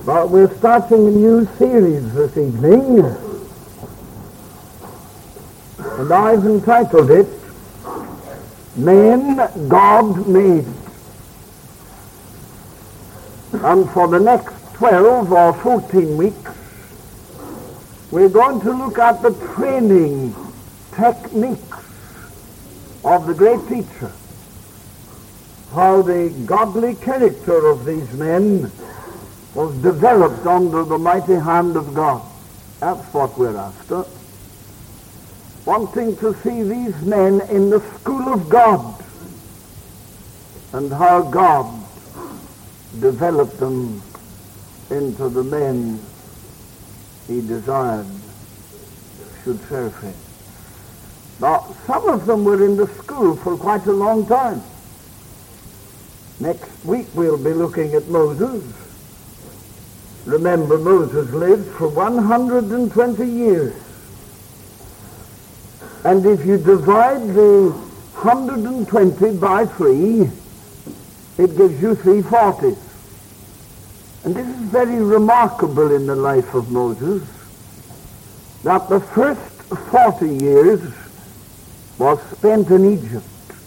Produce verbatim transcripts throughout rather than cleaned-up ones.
Well, we're starting a new series this evening, and I've entitled it, Men God Made. And for the next twelve or fourteen weeks, we're going to look at the training techniques of the great teacher, how the godly character of these men was developed under the mighty hand of God. That's what we're after. Wanting to see these men in the school of God and how God developed them into the men he desired should serve him. Now, some of them were in the school for quite a long time. Next week we'll be looking at Moses. Remember, Moses lived for one hundred twenty years. And if you divide the one hundred twenty by three, it gives you three hundred forty. And this is very remarkable in the life of Moses, that the first forty years was spent in Egypt.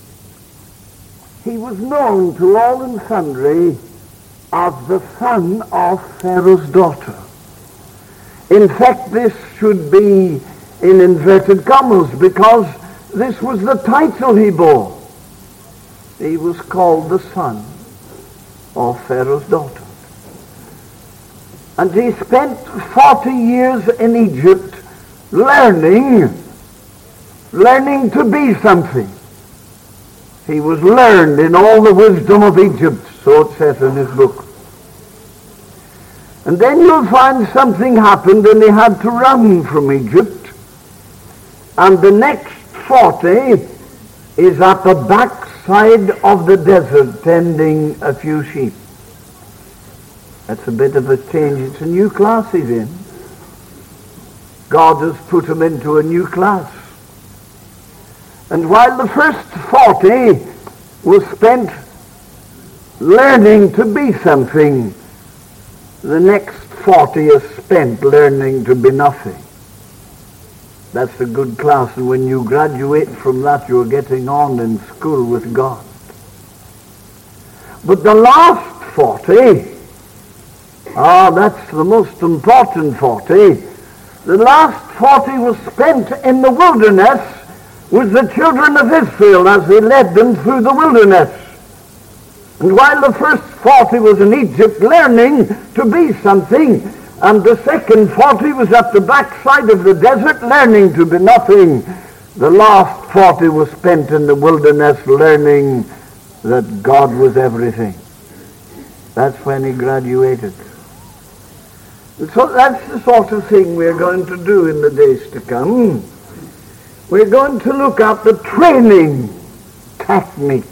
He was known to all and sundry as the son of Pharaoh's daughter. In fact, this should be in inverted commas, because this was the title he bore. He was called the son of Pharaoh's daughter. And he spent forty years in Egypt learning, learning to be something. He was learned in all the wisdom of Egypt, so it says in his book. And then you'll find something happened and he had to run from Egypt. And the next forty is at the backside of the desert tending a few sheep. That's a bit of a change. It's a new class he's in. God has put him into a new class. And while the first forty was spent learning to be something, the next forty is spent learning to be nothing. That's a good class, and when you graduate from that, you're getting on in school with God. But the last forty, ah, that's the most important forty. The last forty was spent in the wilderness with the children of Israel as he led them through the wilderness. And while the first forty was in Egypt learning to be something, and the second forty was at the backside of the desert learning to be nothing, the last forty was spent in the wilderness learning that God was everything. That's when he graduated. And so that's the sort of thing we're going to do in the days to come. We're going to look at the training techniques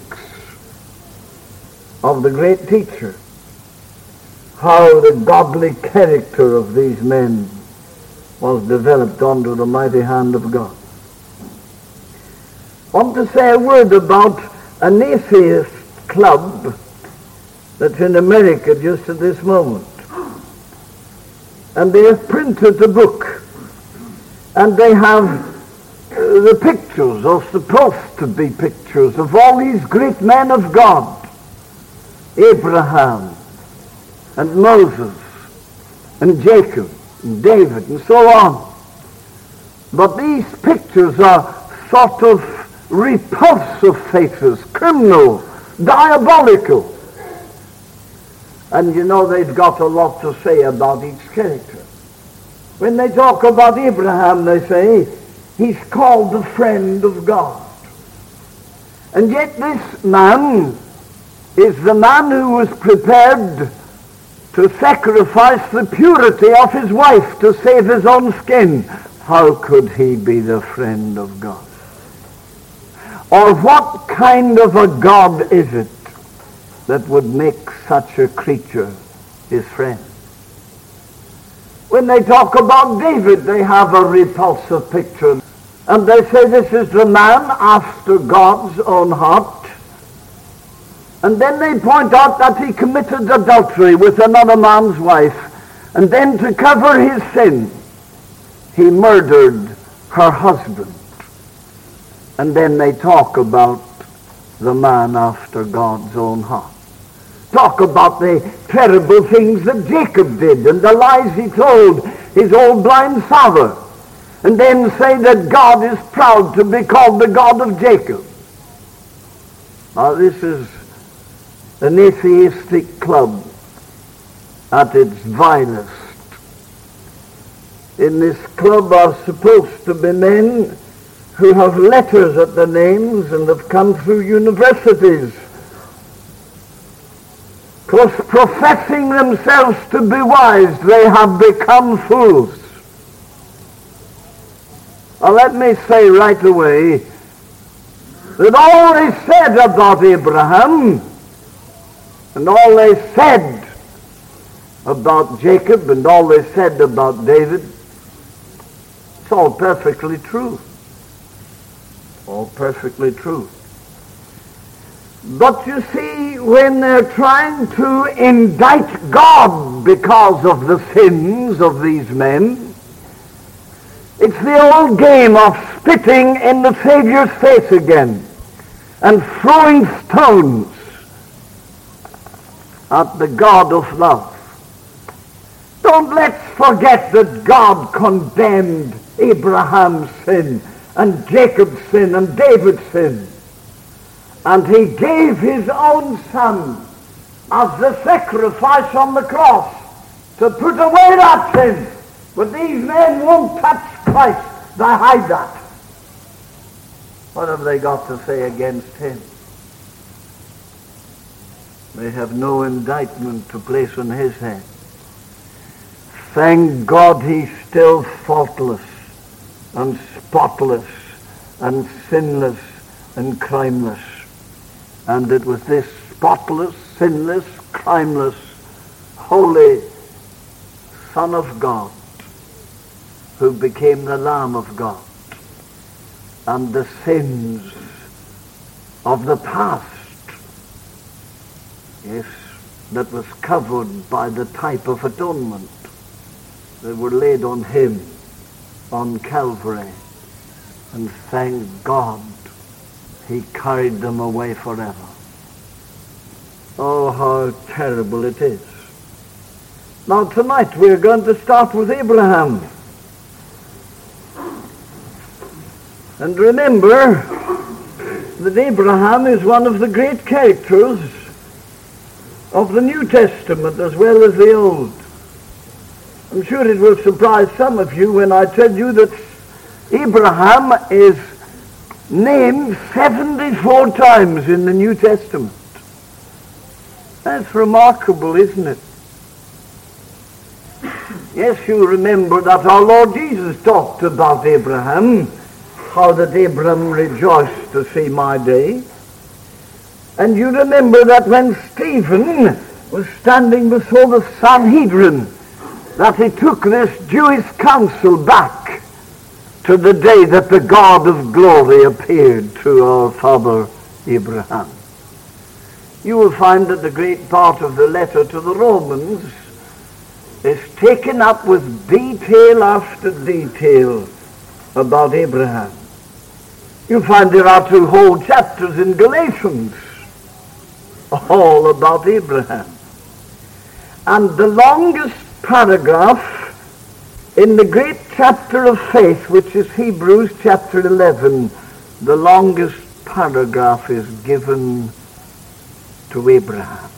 of the great teacher, how the godly character of these men was developed under the mighty hand of God. I want to say a word about an atheist club that's in America just at this moment. And they have printed a book, and they have uh, the pictures, or supposed to be pictures, of all these great men of God, Abraham, and Moses, and Jacob, and David, and so on. But these pictures are sort of repulsive faces, criminal, diabolical. And you know, they've got a lot to say about each character. When they talk about Abraham, they say, he's called the friend of God. And yet this man is the man who was prepared to sacrifice the purity of his wife to save his own skin. How could he be the friend of God? Or what kind of a God is it that would make such a creature his friend? When they talk about David, they have a repulsive picture. And they say this is the man after God's own heart. And then they point out that he committed adultery with another man's wife. And then to cover his sin, he murdered her husband. And then they talk about the man after God's own heart. Talk about the terrible things that Jacob did and the lies he told his old blind father. And then say that God is proud to be called the God of Jacob. Now this is an atheistic club at its vilest. In this club are supposed to be men who have letters at their names and have come through universities, because professing themselves to be wise, they have become fools. Now let me say right away that all they said about Abraham and all they said about Jacob and all they said about David, it's all perfectly true. All perfectly true. But you see, when they're trying to indict God because of the sins of these men, it's the old game of spitting in the Savior's face again and throwing stones at the God of love. Don't let's forget that God condemned Abraham's sin and Jacob's sin and David's sin. And he gave his own son as the sacrifice on the cross to put away that sin. But these men won't touch Christ. They hide that. What have they got to say against him? They have no indictment to place on his head. Thank God he's still faultless and spotless and sinless and crimeless. And it was this spotless, sinless, crimeless, holy Son of God who became the Lamb of God. And the sins of the past, yes, that was covered by the type of atonement, they were laid on him on Calvary. And thank God he carried them away forever. Oh, how terrible it is. Now tonight we're going to start with Abraham. And remember that Abraham is one of the great characters of the New Testament as well as the Old. I'm sure it will surprise some of you when I tell you that Abraham is named seventy-four times in the New Testament. That's remarkable, isn't it? Yes, you remember that our Lord Jesus talked about Abraham, how that Abraham rejoiced to see my day. And you remember that when Stephen was standing before the Sanhedrin, that he took this Jewish council back to the day that the God of glory appeared to our father Abraham. You will find that the great part of the letter to the Romans is taken up with detail after detail about Abraham. You'll find there are two whole chapters in Galatians all about Abraham. And the longest paragraph in the great chapter of faith, which is Hebrews chapter eleven, the longest paragraph is given to Abraham.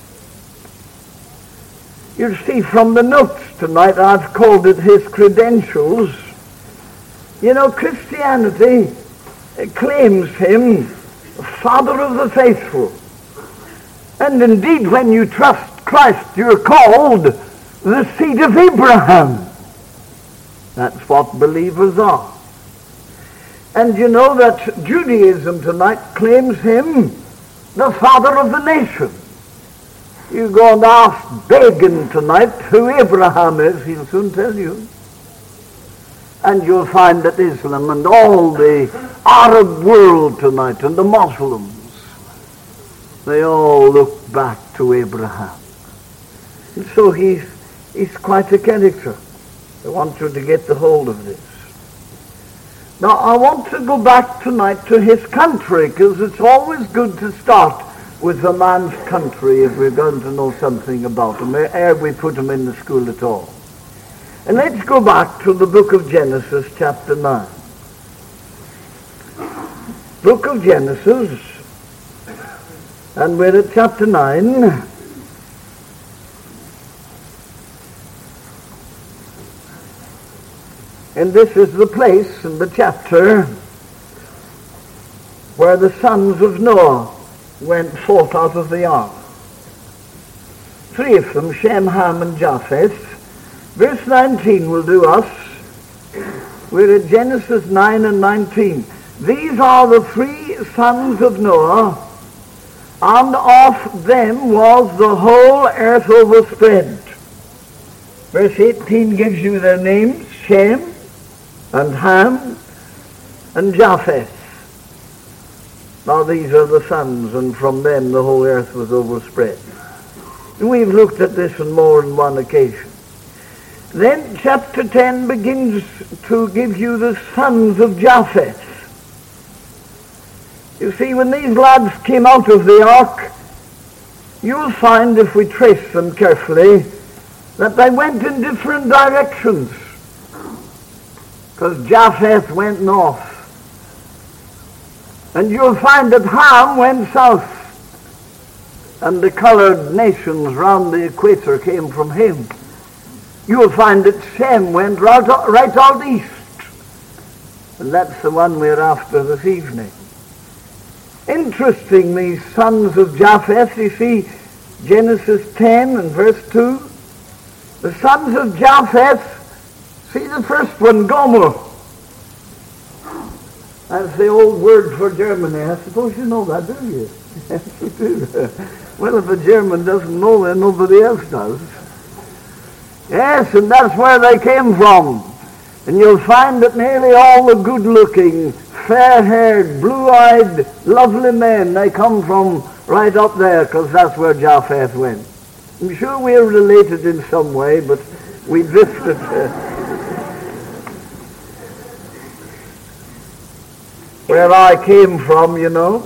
You see from the notes tonight, I've called it his credentials. You know, Christianity claims him Father of the faithful. And indeed, when you trust Christ, you're called the seed of Abraham. That's what believers are. And you know that Judaism tonight claims him the father of the nation. You go and ask Begin tonight who Abraham is, he'll soon tell you. And you'll find that Islam and all the Arab world tonight and the Muslims, they all look back to Abraham. And so he's, He's quite a character. I want you to get the hold of this. Now, I want to go back tonight to his country, because it's always good to start with a man's country if we're going to know something about him, ere we put him in the school at all. And let's go back to the book of Genesis, chapter nine. Book of Genesis, and we're at chapter nine. And this is the place in the chapter where the sons of Noah went forth out of the ark. Three of them, Shem, Ham, and Japheth. Verse nineteen will do us. We're at Genesis nine and nineteen. These are the three sons of Noah, and of them was the whole earth overspread. Verse eighteen gives you their names, Shem, and Ham, and Japheth. Now these are the sons, and from them the whole earth was overspread. And we've looked at this on more than one occasion. Then chapter ten begins to give you the sons of Japheth. You see, when these lads came out of the ark, you'll find, if we trace them carefully, that they went in different directions. Because Japheth went north. And you'll find that Ham went south. And the colored nations round the equator came from him. You'll find that Shem went right out, right out east. And that's the one we're after this evening. Interesting, these sons of Japheth, you see, Genesis ten and verse two. The sons of Japheth, see the first one, Gomer. That's the old word for Germany. I suppose you know that, do you? Yes, you do. Well, if a German doesn't know, then nobody else does. Yes, and that's where they came from. And you'll find that nearly all the good-looking, fair-haired, blue-eyed, lovely men, they come from right up there, because that's where Japheth went. I'm sure we're related in some way, but we drifted. Uh, where I came from, you know,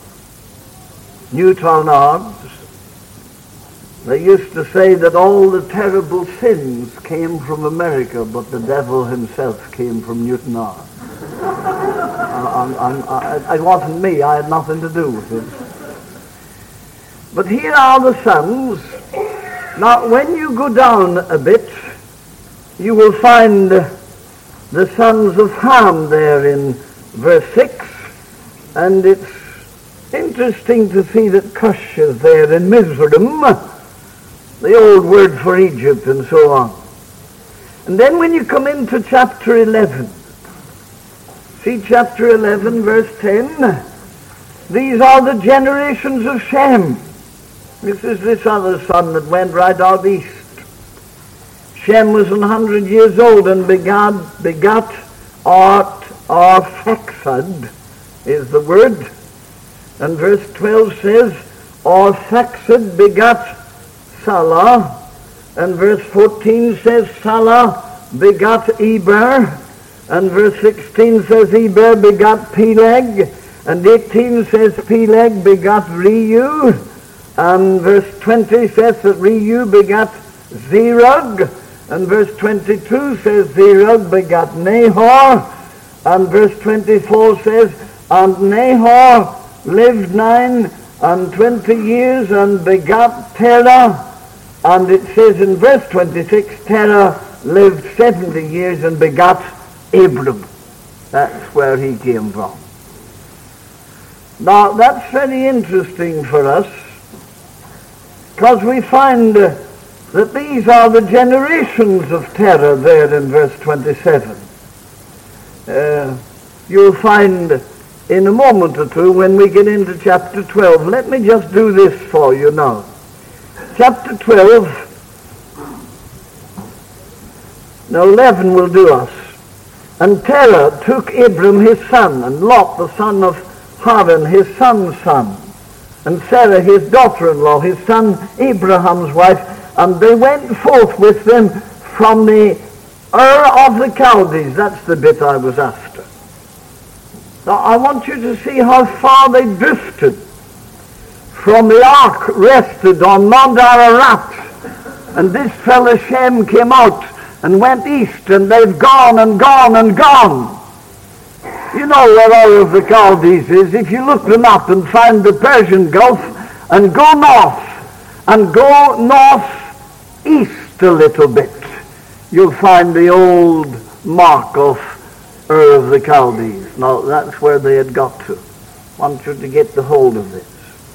Newtownards, they used to say that all the terrible sins came from America, but the devil himself came from Newtownards. I, I, I, it wasn't me, I had nothing to do with it. But here are the sons. Now, when you go down a bit, you will find the sons of Ham there in verse six, and it's interesting to see that Cush is there in Mizraim, the old word for Egypt, and so on. And then when you come into chapter eleven, see chapter eleven, verse ten, these are the generations of Shem. This is this other son that went right out east. Shem was one hundred years old and begat, begat Art, Arphaxad is the word. And verse twelve says, Arphaxad begat Salah. And verse fourteen says, Salah begat Eber. And verse sixteen says, Eber begat Peleg. And eighteen says, Peleg begat Reu. And verse twenty says that Reu begat Zerug. And verse twenty-two says Zerug begat Nahor. And verse twenty-four says, and Nahor lived nine and twenty years and begat Terah. And it says in verse twenty-six, Terah lived seventy years and begat Abram. That's where he came from. Now, that's very interesting for us, because we find uh, that these are the generations of Terah there in verse twenty-seven. Uh, you'll find in a moment or two when we get into chapter twelve. Let me just do this for you now. Chapter twelve, now eleven will do us. And Terah took Abram his son, and Lot the son of Haran his son's son, and Sarah his daughter-in-law, his son Abraham's wife, And they went forth with them from the Ur of the Chaldees. That's the bit I was after. Now I want you to see how far they drifted. From the ark rested on Mount Ararat, and this fellow Shem came out and went east, and they've gone and gone and gone. You know where Ur of the Chaldees is. If you look them up and find the Persian Gulf and go north and go northeast a little bit, you'll find the old mark of Ur of the Chaldees. Now that's where they had got to. I want you to get the hold of this.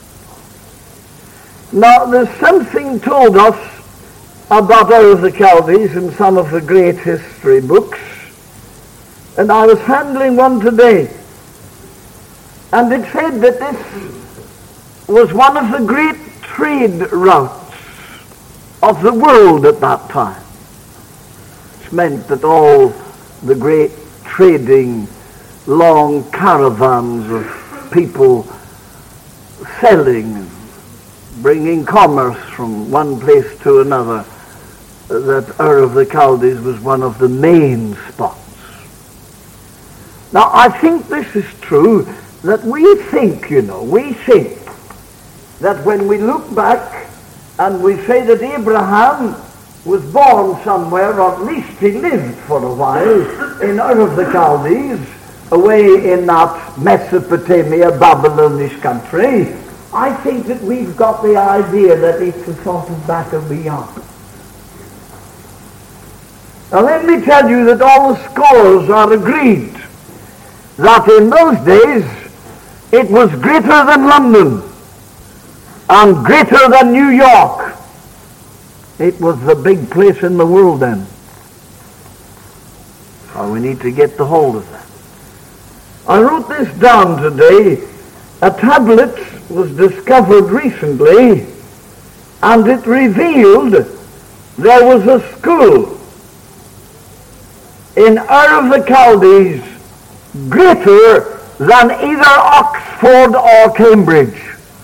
Now there's something told us about Ur of the Chaldees in some of the great history books. And I was handling one today, and it said that this was one of the great trade routes of the world at that time. It meant that all the great trading, long caravans of people selling, bringing commerce from one place to another, that Ur of the Chaldees was one of the main spots. Now, I think this is true, that we think, you know, we think that when we look back and we say that Abraham was born somewhere, or at least he lived for a while, in Ur of the Chaldees, away in that Mesopotamia, Babylonish country, I think that we've got the idea that it's a sort of back and beyond. Now let me tell you that all the scholars are agreed that in those days it was greater than London and greater than New York. It was the big place in the world then. So we need to get the hold of that. I wrote this down today. A tablet was discovered recently, and it revealed there was a school in Ur of the Chaldees greater than either Oxford or Cambridge.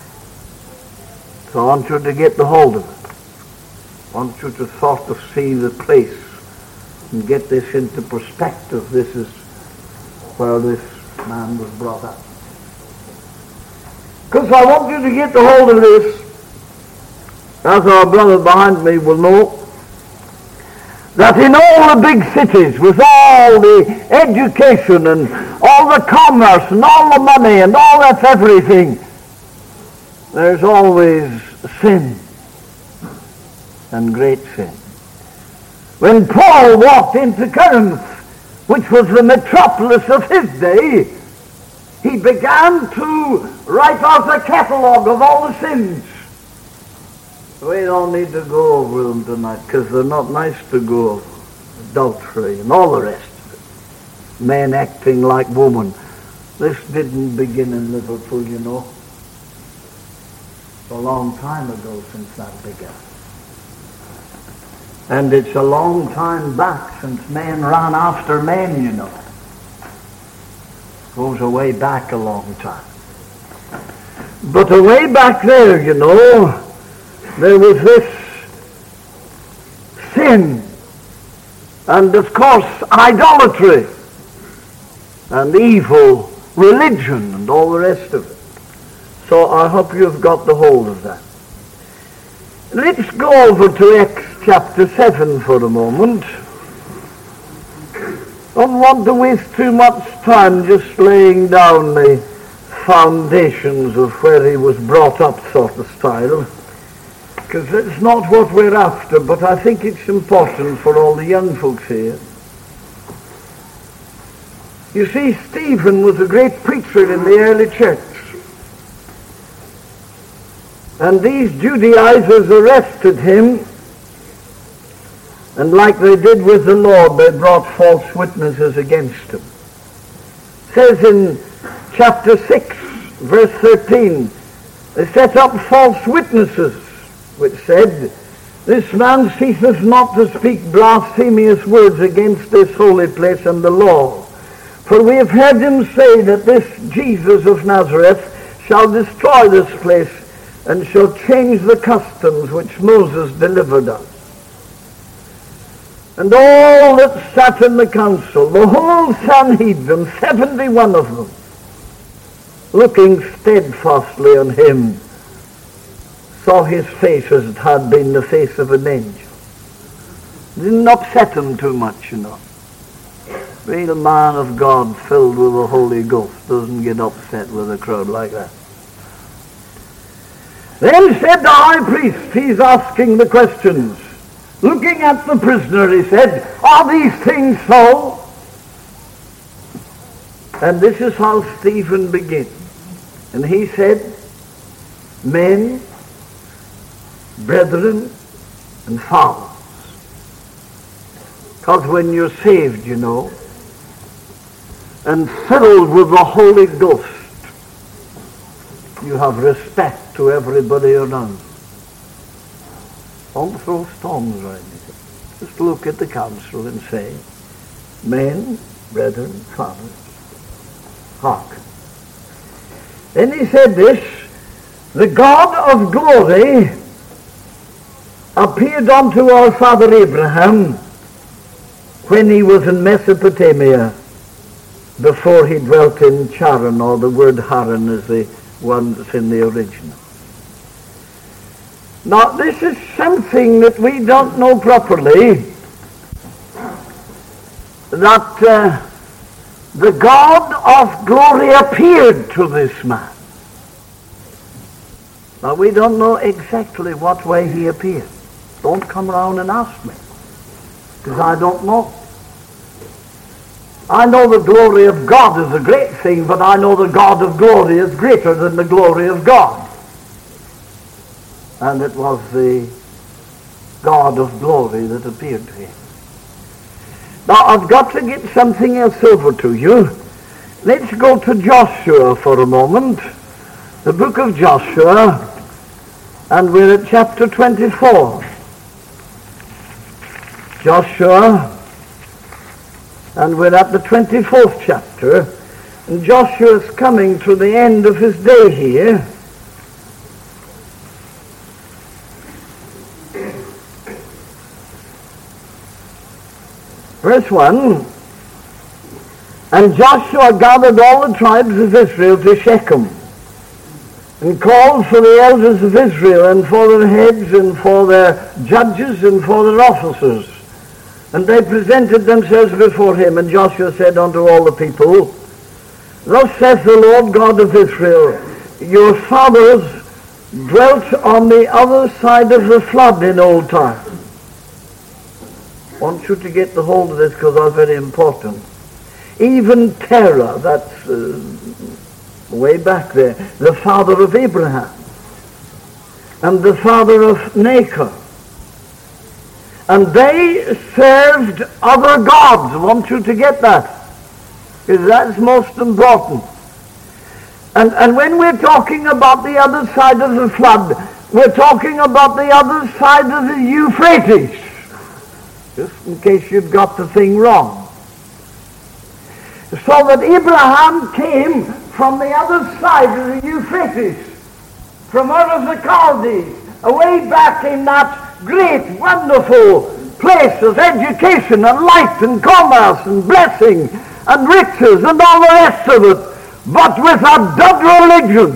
So I want you to get the hold of it. I want you to sort of see the place and get this into perspective. This is where this man was brought up. Because I want you to get the hold of this, as our brother behind me will know, that in all the big cities, with all the education and all the commerce and all the money and all that's everything, there's always sin, and great sin. When Paul walked into Corinth, which was the metropolis of his day, he began to write out a catalogue of all the sins. We don't need to go over them tonight, because they're not nice to go over. Adultery and all the rest of it. Men acting like women. This didn't begin in Liverpool, you know. It's a long time ago since that began. And it's a long time back since men ran after men, you know. Goes away back a long time. But away back there, you know, there was this sin, and of course idolatry, and evil religion, and all the rest of it. So I hope you've got the hold of that. Let's go over to Acts chapter seven for a moment. Don't want to waste too much time just laying down the foundations of where he was brought up sort of style, because that's not what we're after, but I think it's important for all the young folks here. You see, Stephen was a great preacher in the early church, and these Judaizers arrested him, and like they did with the Lord, they brought false witnesses against him. It says in chapter six, verse thirteen, they set up false witnesses, which said, "This man ceaseth not to speak blasphemous words against this holy place and the law. For we have heard him say that this Jesus of Nazareth shall destroy this place and shall change the customs which Moses delivered us. And all that sat in the council, the whole Sanhedrin, seventy-one of them, looking steadfastly on him, saw his face as it had been the face of an angel. Didn't upset him too much, you know. Real man of God filled with the Holy Ghost doesn't get upset with a crowd like that. Then said the high priest, he's asking the questions, looking at the prisoner, he said, are these things so? And this is how Stephen begins. And he said, men, brethren, and fathers. Because when you're saved, you know, and filled with the Holy Ghost, you have respect to everybody around. Don't throw stones or anything. Just look at the council and say, men, brethren, fathers, hark. Then he said this, the God of glory appeared unto our father Abraham when he was in Mesopotamia, before he dwelt in Charan, or the word Haran is the one that's in the original. Now this is something that we don't know properly, that uh, the God of glory appeared to this man. Now we don't know exactly what way he appeared. Don't come around and ask me, because I don't know. I know the glory of God is a great thing, but I know the God of glory is greater than the glory of God. And it was the God of glory that appeared to him. Now I've got to get something else over to you. Let's go to Joshua for a moment. The book of Joshua, and we're at chapter twenty-four. Joshua, and we're at the twenty-fourth chapter, and Joshua's coming to the end of his day here. Verse one, and Joshua gathered all the tribes of Israel to Shechem, and called for the elders of Israel, and for their heads, and for their judges, and for their officers. And they presented themselves before him, and Joshua said unto all the people, thus saith the Lord God of Israel, your fathers dwelt on the other side of the flood in old time. I want you to get the hold of this, because that's very important. Even Terah, that's uh, way back there, the father of Abraham, and the father of Nahor. And they served other gods. I want you to get that, because that's most important. And, and when we're talking about the other side of the flood, we're talking about the other side of the Euphrates, just in case you've got the thing wrong. So that Abraham came from the other side of the Euphrates, from Ur of the Chaldees, away back in that great, wonderful place of education and light and commerce and blessing and riches and all the rest of it, but with a dead religion.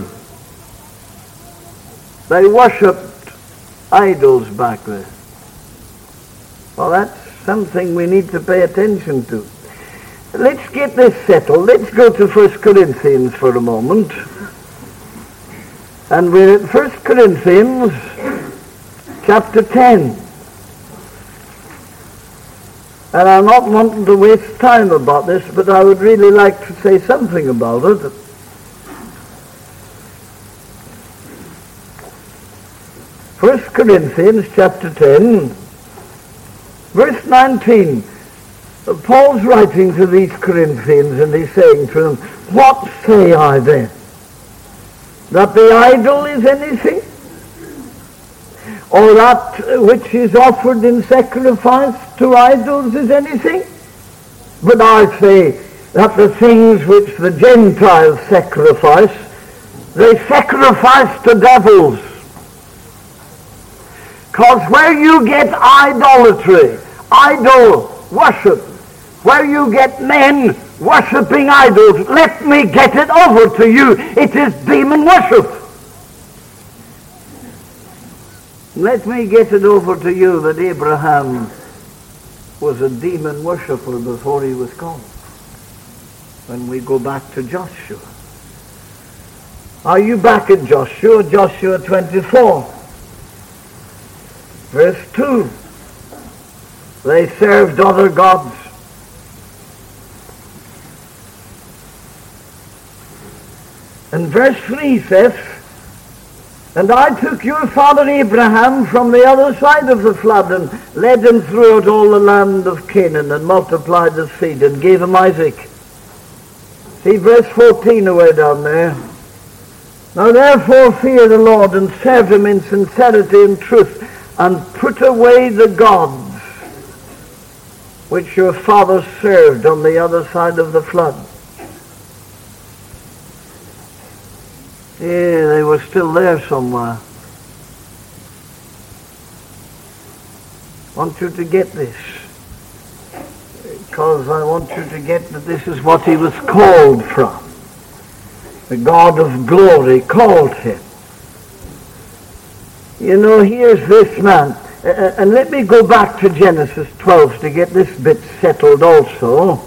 They worshipped idols back there. Well, that's something we need to pay attention to. Let's get this settled. Let's go to First Corinthians for a moment. And we're at First Corinthians chapter ten. And I'm not wanting to waste time about this, but I would really like to say something about it. First Corinthians chapter ten, verse nineteen. Paul's writing to these Corinthians, and he's saying to them, what say I then? That the idol is anything? Or that which is offered in sacrifice to idols is anything? But I say that the things which the Gentiles sacrifice, they sacrifice to devils. Because where you get idolatry, idol worship, where you get men worshipping idols, let me get it over to you. It is demon worship. Let me get it over to you that Abraham was a demon worshipper before he was called. When we go back to Joshua. Are you back at Joshua? Joshua twenty-four. Verse two. They served other gods. And verse three says, and I took your father Abraham from the other side of the flood and led him throughout all the land of Canaan and multiplied his seed and gave him Isaac. See verse fourteen away down there. Now therefore fear the Lord and serve him in sincerity and truth and put away the gods which your fathers served on the other side of the flood. Yeah, they were still there somewhere. I want you to get this. Because I want you to get that this is what he was called from. The God of glory called him. You know, here's this man. Uh, and let me go back to Genesis twelve to get this bit settled also.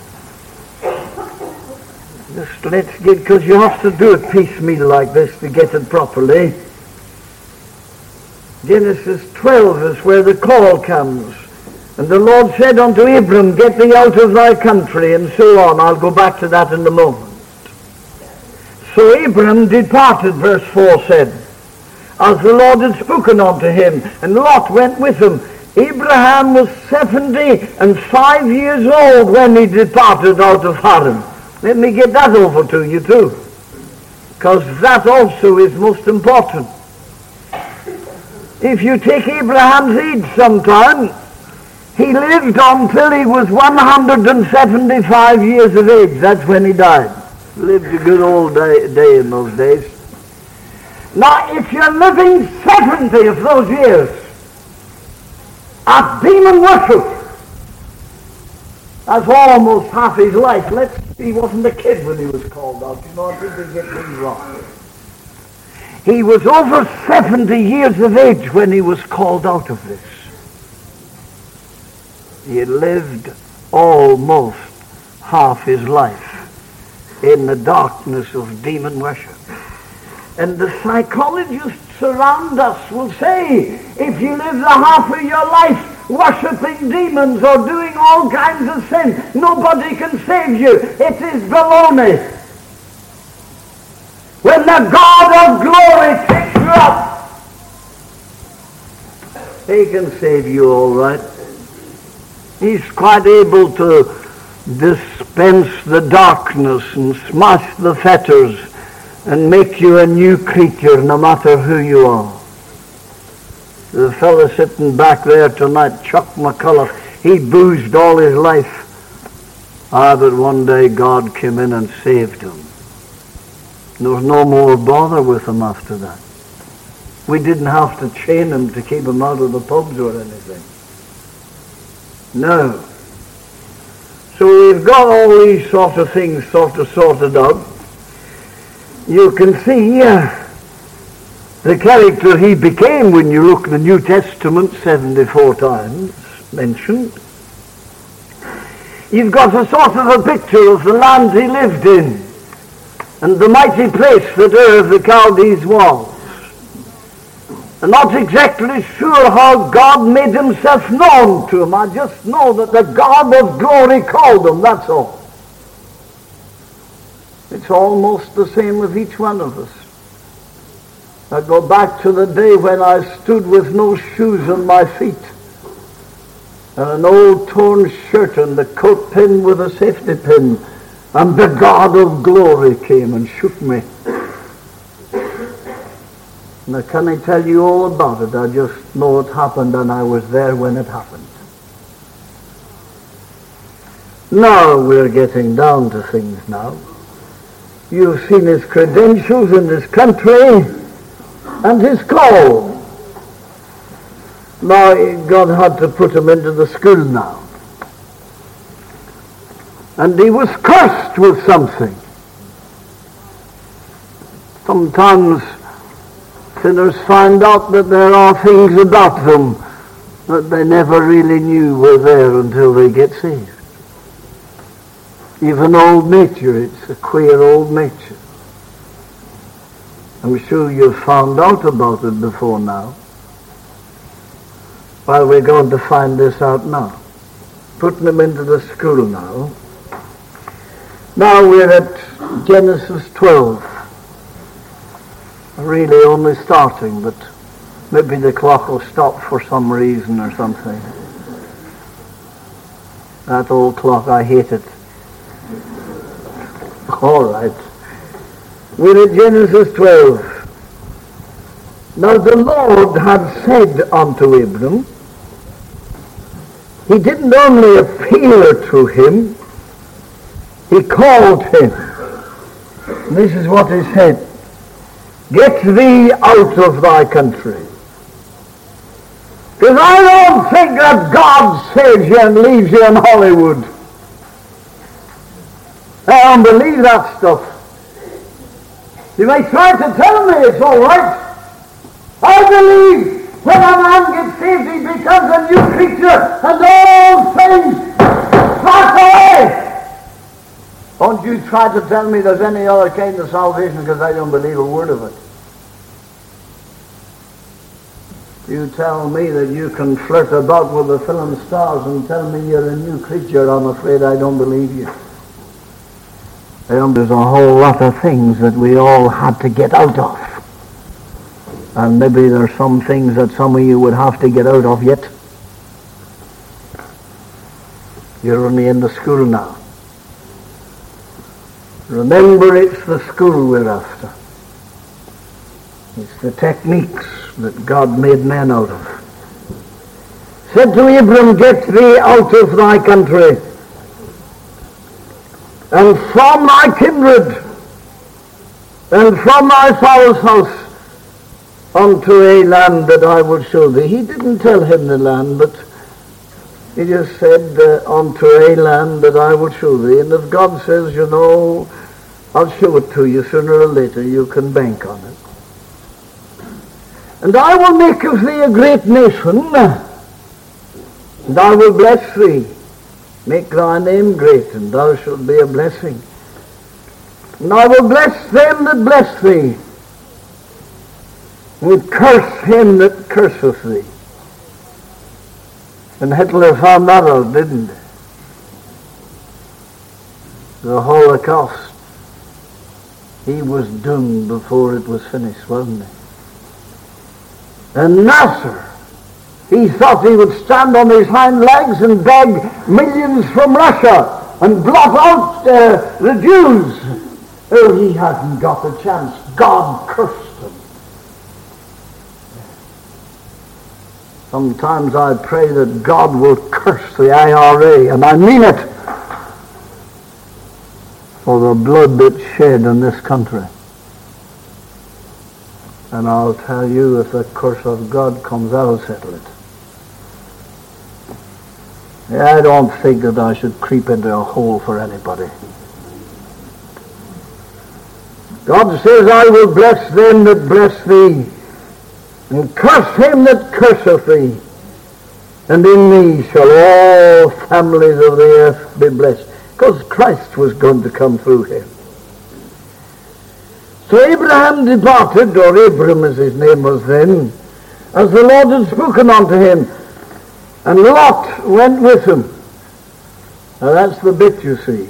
Just let's get, because you have to do it piecemeal like this to get it properly. Genesis twelve is where the call comes. And the Lord said unto Abram, get thee out of thy country, and so on. I'll go back to that in a moment. So Abram departed, verse four said, as the Lord had spoken unto him, and Lot went with him. Abraham was seventy and five years old when he departed out of Haran. Let me get that over to you too, because that also is most important. If you take Abraham's age sometime, he lived until he was one hundred seventy-five years of age. That's when he died. Lived a good old day, day in those days. Now, if you're living seventy of those years at demon worship, that's almost half his life. Let's see, he wasn't a kid when he was called out. You know, I think they get things wrong. He was over seventy years of age when he was called out of this. He had lived almost half his life in the darkness of demon worship. And the psychologists around us will say, if you live the half of your life worshipping demons or doing all kinds of sin, nobody can save you. It is baloney. When the God of glory takes you up, he can save you all right. He's quite able to dispense the darkness and smash the fetters and make you a new creature no matter who you are. The fellow sitting back there tonight, Chuck McCullough, he boozed all his life. Ah, but one day God came in and saved him. There was no more bother with him after that. We didn't have to chain him to keep him out of the pubs or anything. No. So we've got all these sort of things sort of sorted out. You can see uh, the character he became when you look at the New Testament seventy-four times mentioned. You've got a sort of a picture of the land he lived in and the mighty place that Ur of the Chaldees was. I'm not exactly sure how God made himself known to him. I just know that the God of glory called him, that's all. It's almost the same with each one of us. I go back to the day when I stood with no shoes on my feet and an old torn shirt and the coat pin with a safety pin, and the God of glory came and shook me. And I can't tell you all about it. I just know it happened and I was there when it happened. Now we're getting down to things now. You've seen his credentials in this country and his call. Now God had to put him into the school now. And he was cursed with something. Sometimes sinners find out that there are things about them that they never really knew were there until they get saved. Even old nature, it's a queer old nature. I'm sure you've found out about it before now. Well, we're going to find this out now. Putting them into the school now. Now we're at Genesis twelve. Really only starting, but maybe the clock will stop for some reason or something. That old clock, I hate it. All right. We're at Genesis twelve. Now the Lord had said unto Abram, he didn't only appear to him, he called him. And this is what he said. Get thee out of thy country. Because I don't think that God saves you and leaves you in Hollywood. I don't believe that stuff. You may try to tell me it's all right. I believe when a man gets saved he becomes a new creature and all things pass away. Don't you try to tell me there's any other kind of salvation, because I don't believe a word of it. You tell me that you can flirt about with the film stars and tell me you're a new creature, I'm afraid I don't believe you. And there's a whole lot of things that we all had to get out of. And maybe there's some things that some of you would have to get out of yet. You're only in the school now. Remember, it's the school we're after. It's the techniques that God made men out of. Said to Abram, get thee out of thy country, and from thy kindred, and from thy father's house, unto a land that I will show thee. He didn't tell him the land, but he just said, uh, unto a land that I will show thee. And if God says, you know, I'll show it to you sooner or later, you can bank on it. And I will make of thee a great nation, and I will bless thee. Make thy name great, and thou shalt be a blessing. And I will bless them that bless thee, and curse him that curseth thee. And Hitler found that out, didn't he? The Holocaust. He was doomed before it was finished, wasn't he? And Nasser, he thought he would stand on his hind legs and beg millions from Russia and blot out uh, the Jews. Oh, he hadn't got a chance. God cursed him. Sometimes I pray that God will curse the I R A, and I mean it, for the blood that's shed in this country. And I'll tell you, if the curse of God comes, I'll settle it. I don't think that I should creep into a hole for anybody. God says, I will bless them that bless thee, and curse him that curseth thee. And in thee shall all families of the earth be blessed. Because Christ was going to come through him. So Abraham departed, or Abram as his name was then, as the Lord had spoken unto him. And Lot went with him. Now that's the bit, you see.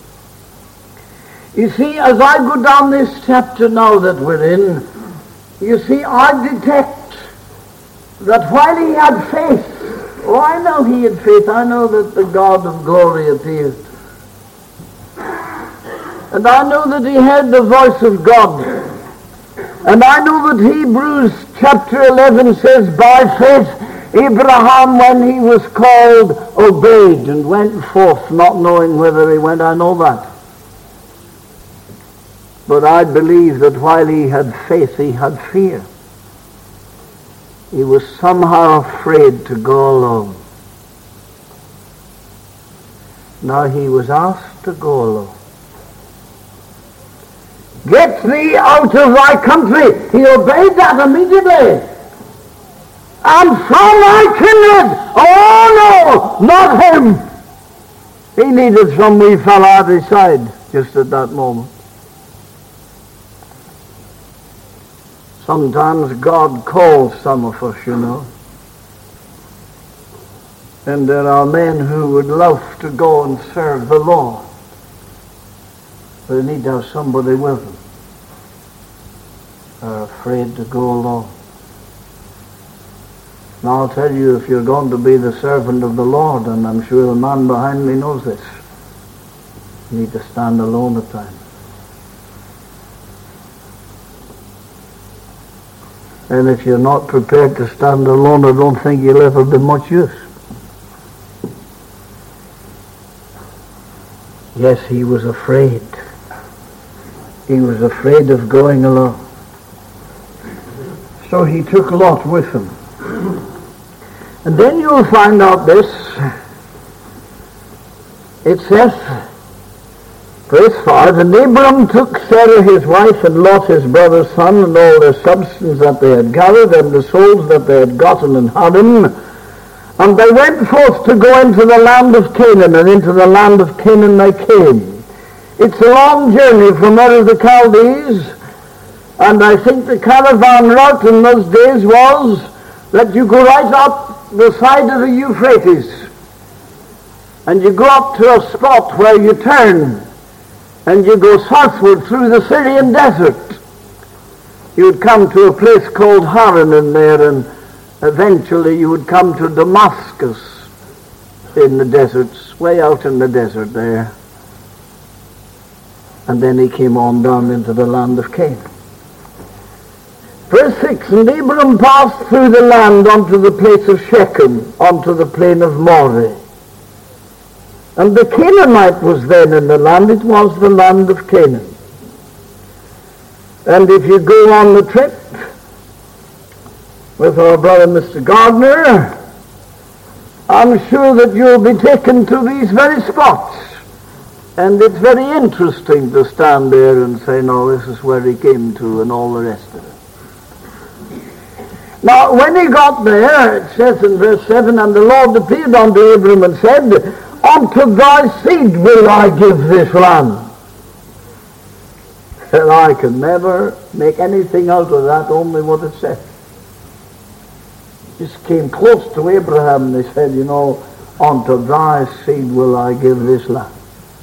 You see, as I go down this chapter now that we're in, you see, I detect that while he had faith, oh, I know he had faith, I know that the God of glory appeared. And I know that he heard the voice of God. And I know that Hebrews chapter eleven says, by faith Abraham, when he was called, obeyed and went forth, not knowing whither he went. I know that. But I believe that while he had faith, he had fear. he was somehow afraid to go alone. Now he was asked to go alone. Get thee out of thy country. He obeyed that immediately. And from thy kindred. Oh no, not him. He needed some wee fella at his side just at that moment. Sometimes God calls some of us, you know. And there are men who would love to go and serve the Lord. But they need to have somebody with them. They're afraid to go alone. And I'll tell you, if you're going to be the servant of the Lord, and I'm sure the man behind me knows this, you need to stand alone at times. And if you're not prepared to stand alone, I don't think you'll ever be much use. Yes, he was afraid. He was afraid of going alone. So he took Lot with him. And then you'll find out this. It says, verse five, and Abram took Sarah his wife and Lot his brother's son and all their substance that they had gathered and the souls that they had gotten in Haran, and they went forth to go into the land of Canaan, and into the land of Canaan they came. It's a long journey from Ur of the Chaldees, and I think the caravan route in those days was that you go right up the side of the Euphrates, and you go up to a spot where you turn, and you go southward through the Syrian desert. You would come to a place called Haran in there, and eventually you would come to Damascus in the deserts, way out in the desert there. And then he came on down into the land of Canaan. Verse six, and Abram passed through the land unto the place of Shechem, unto the plain of Moreh. And the Canaanite was then in the land, it was the land of Canaan. And if you go on the trip with our brother Mister Gardner, I'm sure that you'll be taken to these very spots. And it's very interesting to stand there and say, no, this is where he came to, and all the rest of it. Now, when he got there, it says in verse seven, and the Lord appeared unto Abram and said, unto thy seed will I give this land. And I can never make anything out of that, only what it says. Just came close to Abraham, and they said, you know, unto thy seed will I give this land.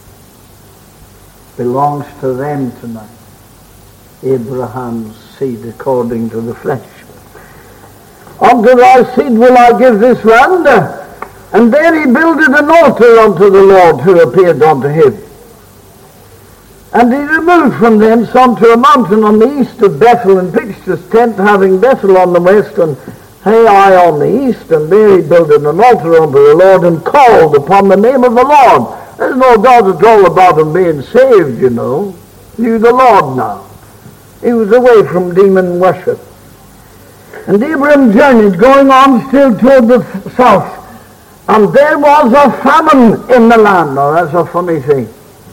Belongs to them tonight. Abraham's seed according to the flesh. Unto thy seed will I give this land. And there he builded an altar unto the Lord who appeared unto him. And he removed from thence unto a mountain on the east of Bethel, and pitched his tent, having Bethel on the west and Hai on the east. And there he builded an altar unto the Lord, and called upon the name of the Lord. There's no doubt at all about him being saved, you know. He knew the Lord now. He was away from demon worship. And Abram journeyed, going on still toward the south. And there was a famine in the land. Now that's a funny thing.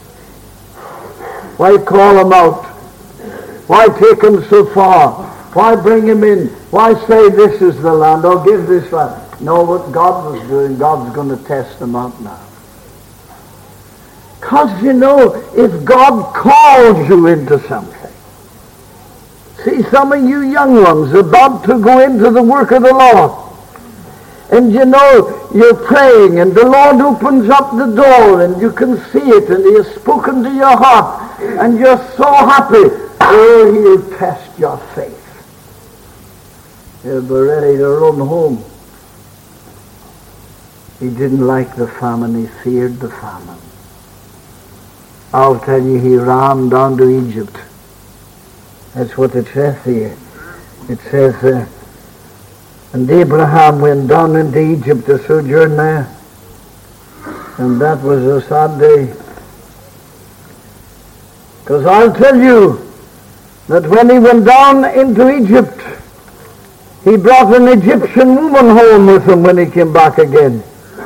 Why call him out? Why take him so far? Why bring him in? Why say this is the land, or give this land? No, what God was doing, God's going to test them out now. Because, you know, if God calls you into something, see some of you young ones about to go into the work of the Lord, and you know, you're praying, and the Lord opens up the door, and you can see it, and He has spoken to your heart, and you're so happy. Oh, He'll test your faith. You'll be ready to run home. He didn't like the famine, he feared the famine. I'll tell you, he ran down to Egypt. That's what it says here. It says, uh, and Abraham went down into Egypt to sojourn there. And that was a sad day. Because I'll tell you that when he went down into Egypt, He brought an Egyptian woman home with him when he came back again.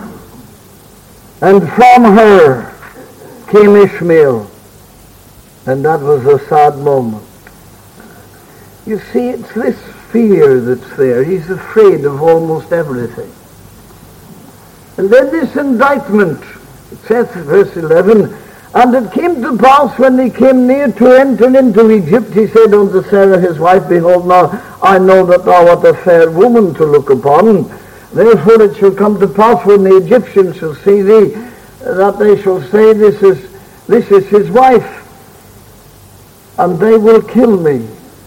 And from her came Ishmael. And that was a sad moment. You see, it's this fear that's there. He's afraid of almost everything. And then this indictment, it says in verse eleven, and it came to pass when they came near to enter into Egypt, he said unto Sarah his wife, behold, now I know that thou art a fair woman to look upon. Therefore it shall come to pass when the Egyptians shall see thee, that they shall say, This is this is his wife, and they will kill me.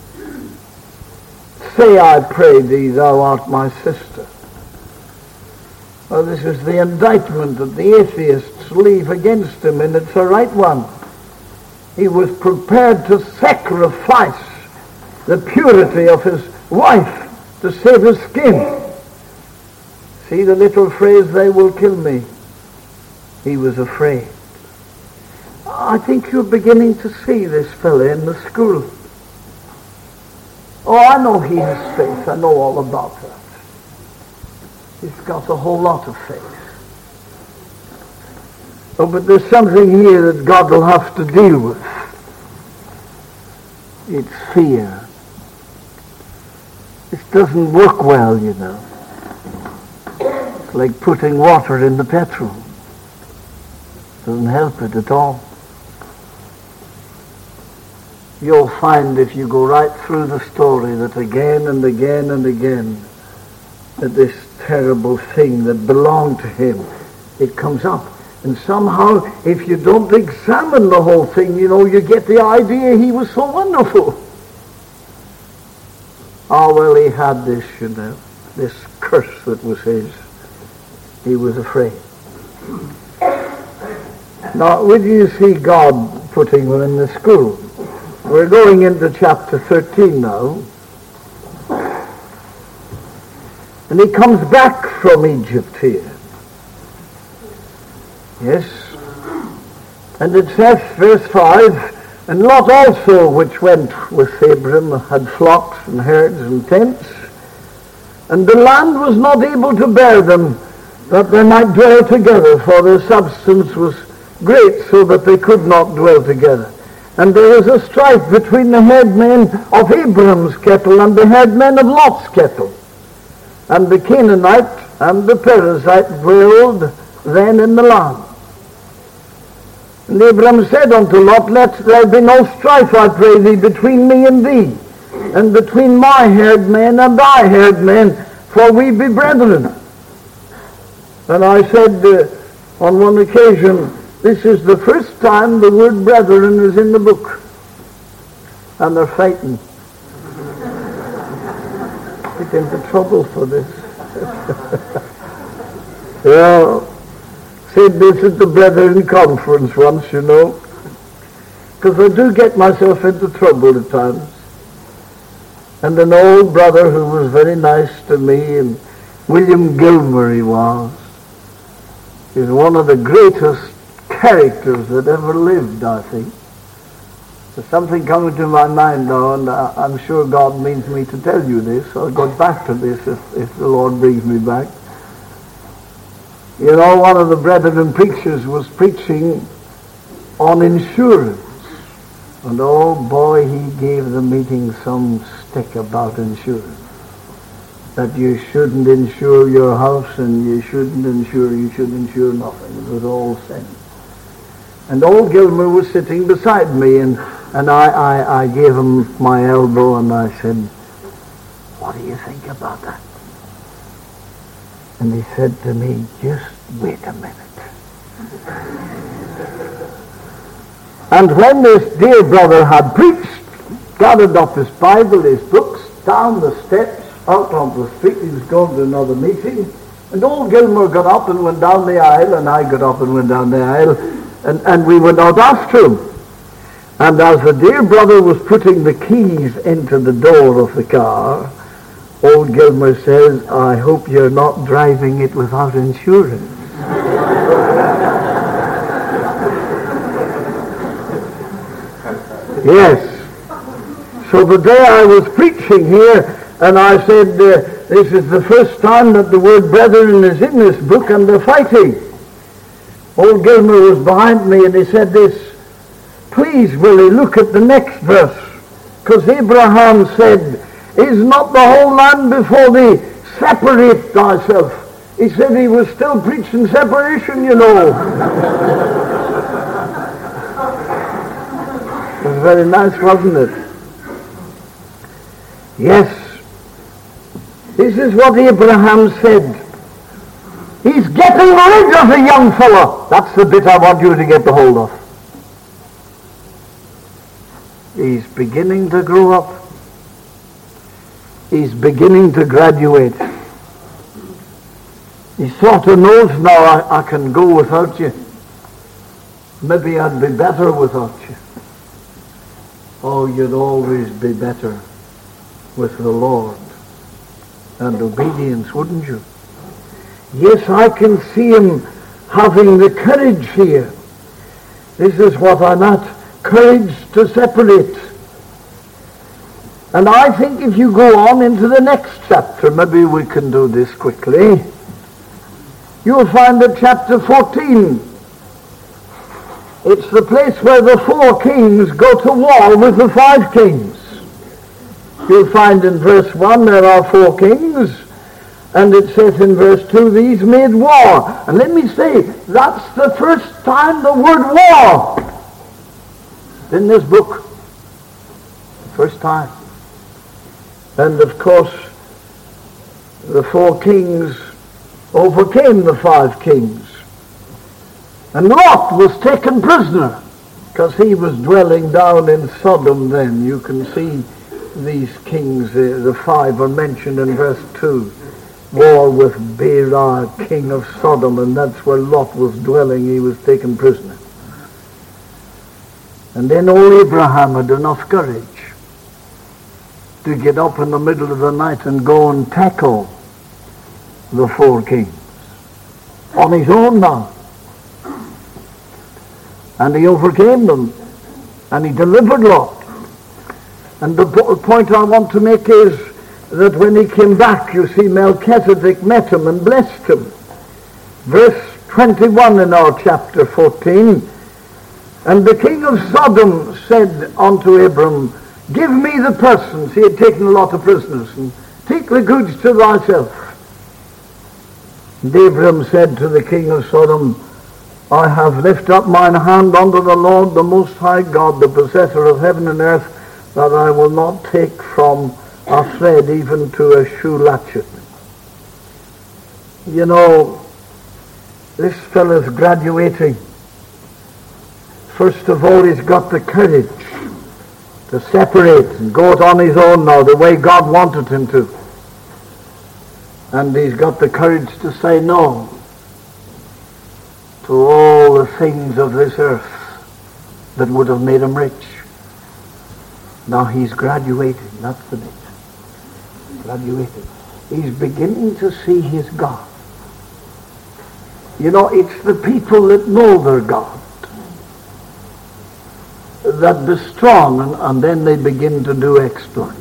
Say, I pray thee, thou art my sister. Well, this is the indictment that the atheists leave against him, and it's a right one. He was prepared to sacrifice the purity of his wife to save his skin. See the little phrase, they will kill me. He was afraid. I think you're beginning to see this fella in the school. Oh, I know he has faith. I know all about that. He's got a whole lot of faith. Oh, but there's something here that God will have to deal with. It's fear. It doesn't work well, you know. It's like putting water in the petrol. Doesn't help it at all. You'll find if you go right through the story that again and again and again that this terrible thing that belonged to him, it comes up. And somehow, if you don't examine the whole thing, you know, you get the idea he was so wonderful. Oh, well, he had this, you know, this curse that was his. He was afraid. Now, would you see God putting him in the school? We're going into chapter thirteen now. And he comes back from Egypt here. Yes. And it says, verse five, and Lot also, which went with Abram, had flocks and herds and tents, and the land was not able to bear them, that they might dwell together, for their substance was great, so that they could not dwell together. And there was a strife between the headmen of Abram's cattle and the headmen of Lot's cattle. And the Canaanite and the Perizzite dwelled then in the land. And Abram said unto Lot, Let there be no strife, I pray thee, between me and thee, and between my herdmen and thy herdmen, for we be brethren. And I said uh, on one occasion, this is the first time the word brethren is in the book. And they're fighting. Get into trouble for this. Yeah. Said this at the Brethren Conference once, you know. Because I do get myself into trouble at times. And an old brother who was very nice to me, and William Gilmer he was, is one of the greatest characters that ever lived, I think. There's something coming to my mind now, and I, I'm sure God means me to tell you this. I'll go back to this if, if the Lord brings me back. You know, one of the brethren preachers was preaching on insurance. And oh boy, he gave the meeting some stick about insurance. That you shouldn't insure your house, and you shouldn't insure, you should insure nothing. It was all sense. And old Gilmer was sitting beside me, and, and I, I, I gave him my elbow, and I said, what do you think about that? And he said to me, just wait a minute. And when this dear brother had preached, gathered up his Bible, his books, down the steps, out on the street, he was going to another meeting, and old Gilmer got up and went down the aisle, and I got up and went down the aisle, and, and we went out after him. And as the dear brother was putting the keys into the door of the car, old Gilmer says, I hope you're not driving it without insurance. Yes. So the day I was preaching here, uh, And I said, uh, this is the first time that the word brethren is in this book, and they're fighting. Old Gilmer was behind me, and he said this, please, Willie, look at the next verse. Because Abraham said, is not the whole land before thee? Separate thyself. He said he was still preaching separation, you know. It was very nice, wasn't it? Yes. This is what Abraham said. He's getting rid of the young fellow. That's the bit I want you to get the hold of. He's beginning to grow up. He's beginning to graduate. He sort of knows now, I, I can go without you. Maybe I'd be better without you. Oh, you'd always be better with the Lord and obedience, wouldn't you? Yes, I can see him having the courage here. This is what I'm at, courage to separate. And I think if you go on into the next chapter, maybe we can do this quickly, you'll find that chapter fourteen, it's the place where the four kings go to war with the five kings. You'll find in verse one there are four kings, and it says in verse two, these made war. And let me say, that's the first time the word war in this book. First time. And of course, the four kings overcame the five kings. And Lot was taken prisoner, because he was dwelling down in Sodom then. You can see these kings, uh, the five are mentioned in verse two. War with Berar, king of Sodom, and that's where Lot was dwelling. He was taken prisoner. And then old Abraham had enough courage to get up in the middle of the night and go and tackle the four kings on his own now. And he overcame them, and he delivered Lot. And the po- point I want to make is that when he came back, you see, Melchizedek met him and blessed him. Verse twenty-one in our chapter fourteen, and the king of Sodom said unto Abram, give me the persons. He had taken a lot of prisoners, and take the goods to thyself. And Abram said to the king of Sodom, I have lifted up mine hand unto the Lord, the Most High God, the possessor of heaven and earth, that I will not take from a thread even to a shoe latchet. You know, this fellow's graduating. First of all, he's got the courage to separate and go it on his own now, the way God wanted him to. And he's got the courage to say no to all the things of this earth that would have made him rich. Now he's graduating, that's the bit. Graduating. He's beginning to see his God. You know, it's the people that know their God that be strong, and, and then they begin to do exploits.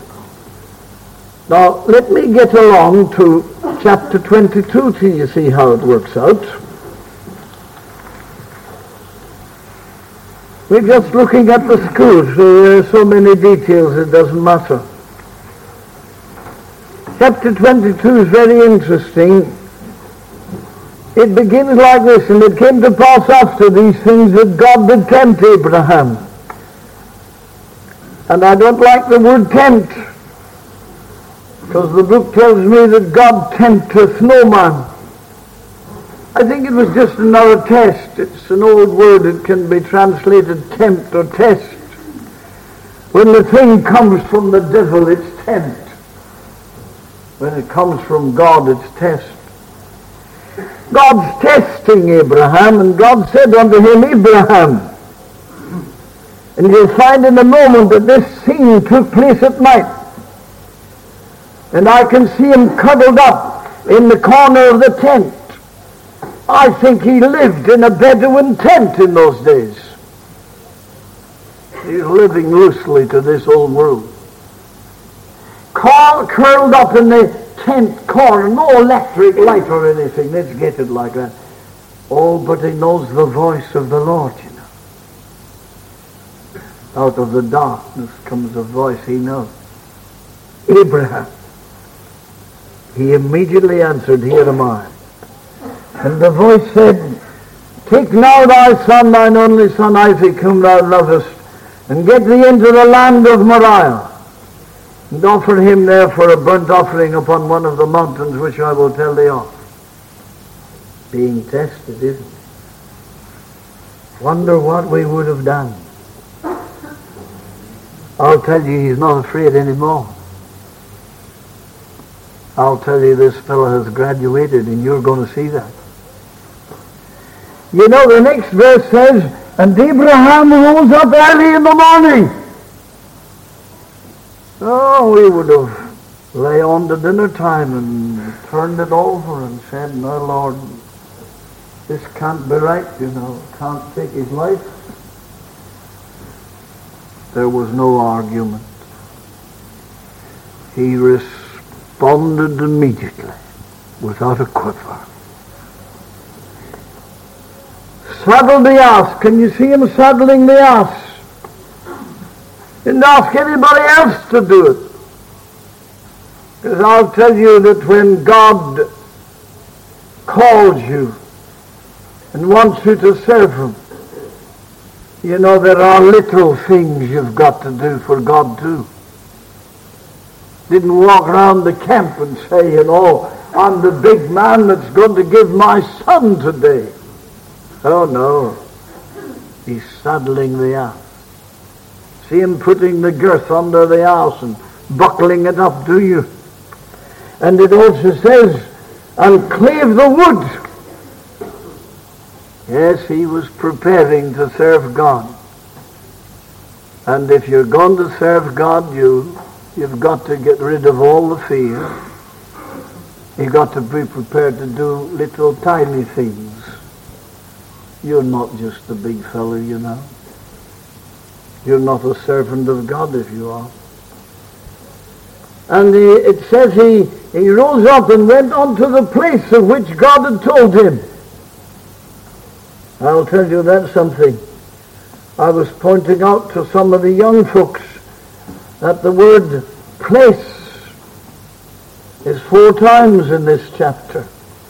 Now, let me get along to chapter twenty-two till you see how it works out. We're just looking at the schools, so there are so many details it doesn't matter. Chapter twenty-two is very interesting. It begins like this, and it came to pass after these things that God did tempt Abraham. And I don't like the word tempt, because the book tells me that God tempteth no man. I think it was just another test. It's an old word. It can be translated tempt or test. When the thing comes from the devil, it's tempt. When it comes from God, it's test. God's testing Abraham, and God said unto him, Abraham. And you'll find in a moment that this scene took place at night. And I can see him cuddled up in the corner of the tent. I think he lived in a Bedouin tent in those days. He's living loosely to this old world. call, curled up in the tent corner, no electric light or anything. Let's get it like that. Oh, but he knows the voice of the Lord, you know. Out of the darkness comes a voice he knows. Abraham. He immediately answered, "Here am I." And the voice said, "Take now thy son, thine only son Isaac, whom thou lovest, and get thee into the land of Moriah, and offer him there for a burnt offering upon one of the mountains which I will tell thee of." Being tested, isn't it? Wonder what we would have done. I'll tell you, he's not afraid anymore. I'll tell you, this fellow has graduated, and you're going to see that. You know, the next verse says, "And Abraham rose up early in the morning." Oh, we would have lay on to dinner time and turned it over and said, "No, Lord, this can't be right, you know, can't take his life." There was no argument. He responded immediately, without a quiver. Saddled the ass. Can you see him saddling the ass? Didn't ask anybody else to do it. Because I'll tell you that when God calls you and wants you to serve him, you know, there are little things you've got to do for God too. Didn't walk around the camp and say, you know, "I'm the big man that's going to give my son today." Oh no. He's saddling the ass. See him putting the girth under the ass and buckling it up, do you? And it also says, "And clave the wood." Yes, he was preparing to serve God. And if you're going to serve God, you, you've got to get rid of all the fear. You've got to be prepared to do little tiny things. You're not just a big fellow, you know. You're not a servant of God if you are. And he, it says he, he rose up and went on to the place of which God had told him. I'll tell you that's something. I was pointing out to some of the young folks that the word place is four times in this chapter.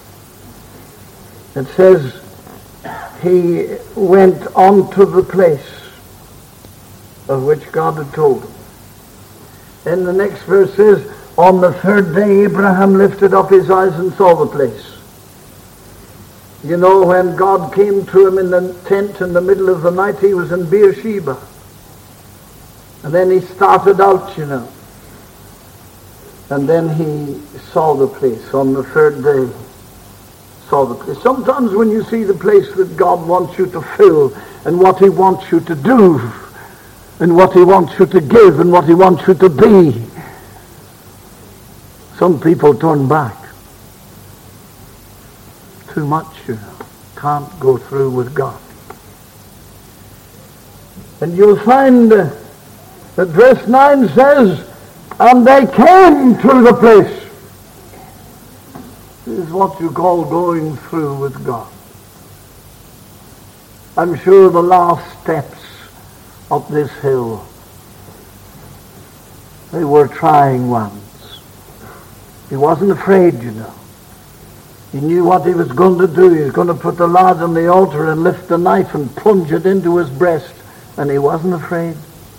It says he went on to the place of which God had told him. And the next verse says, "On the third day Abraham lifted up his eyes and saw the place." You know, when God came to him in the tent in the middle of the night, he was in Beersheba. And then he started out, you know. And then he saw the place on the third day. Saw the place. Sometimes when you see the place that God wants you to fill, and what he wants you to do, and what he wants you to give, and what he wants you to be, some people turn back. Too much, you know. Can't go through with God. And you'll find uh, that verse nine says, "And they came to the place." This is what you call going through with God. I'm sure the last steps up this hill, they were trying ones. He wasn't afraid, you know. He knew what he was going to do. He was going to put the lad on the altar and lift the knife and plunge it into his breast. And he wasn't afraid.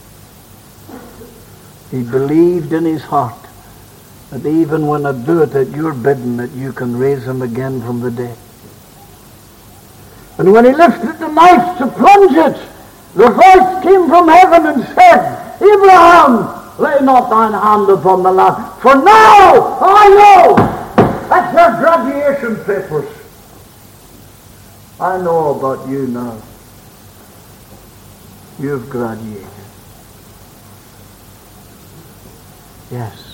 He believed in his heart that even when I do it at your bidding, that you can raise him again from the dead. And when he lifted the knife to plunge it, the voice came from heaven and said, "Abraham, lay not thine hand upon the lad, for now I know." That's your graduation papers. I know about you now. You've graduated. Yes.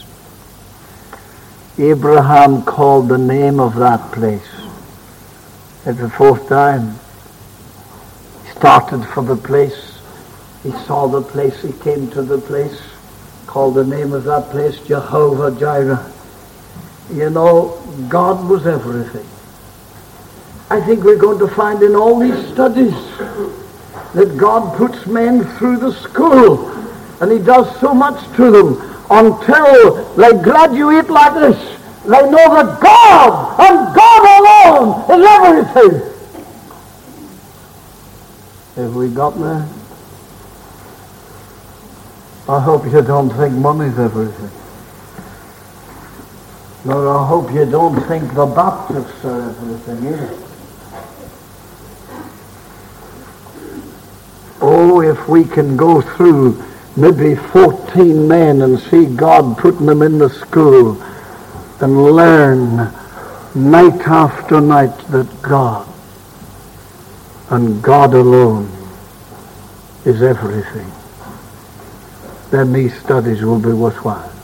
Abraham called the name of that place. It's the fourth time. He started for the place. He saw the place. He came to the place. called the name of that place Jehovah Jireh. You know, God was everything. I think we're going to find in all these studies that God puts men through the school, and he does so much to them until they graduate like this. They know that God and God alone is everything. Have we got there? I hope you don't think money's everything. Nor I hope you don't think the Baptists are everything either. Oh, if we can go through maybe fourteen men and see God putting them in the school and learn night after night that God and God alone is everything, then these studies will be worthwhile.